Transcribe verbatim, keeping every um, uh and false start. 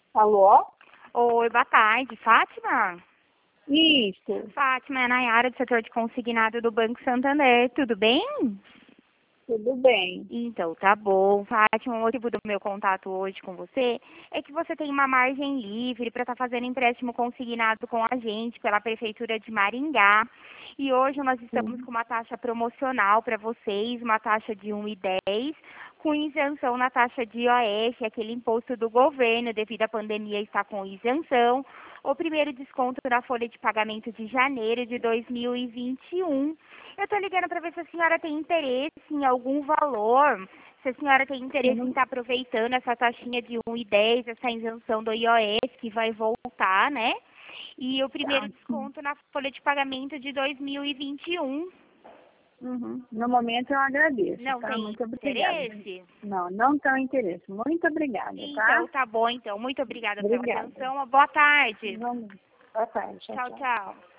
Alô? Oi, boa tarde. Fátima? Isso, Fátima, é a Nayara do setor de consignado do Banco Santander. Tudo bem? tudo bem. Então, tá bom. Fátima, o motivo do meu contato hoje com você é que você tem uma margem livre para estar fazendo empréstimo consignado com a gente pela Prefeitura de Maringá. E hoje nós estamos Sim. com uma taxa promocional para vocês, uma taxa de um vírgula dez, com isenção na taxa de I O F, aquele imposto do governo, devido à pandemia está com isenção. O primeiro desconto na folha de pagamento de janeiro de dois mil e vinte e um. Eu estou ligando para ver se a senhora tem interesse em algum valor, se a senhora tem Eu interesse em não, estar aproveitando essa taxinha de um vírgula dez, essa isenção do I O F que vai voltar, né? E o primeiro tá, sim. desconto na folha de pagamento de dois mil e vinte e um. Uhum. No momento eu agradeço, Não tá? tem Muito obrigada. interesse? Não, não tenho interesse. Muito obrigada, tá? Então, tá bom, então. Muito obrigada pela Obrigada. atenção. Boa tarde. Vamos. Boa tarde. Tchau, Tchau, tchau. tchau.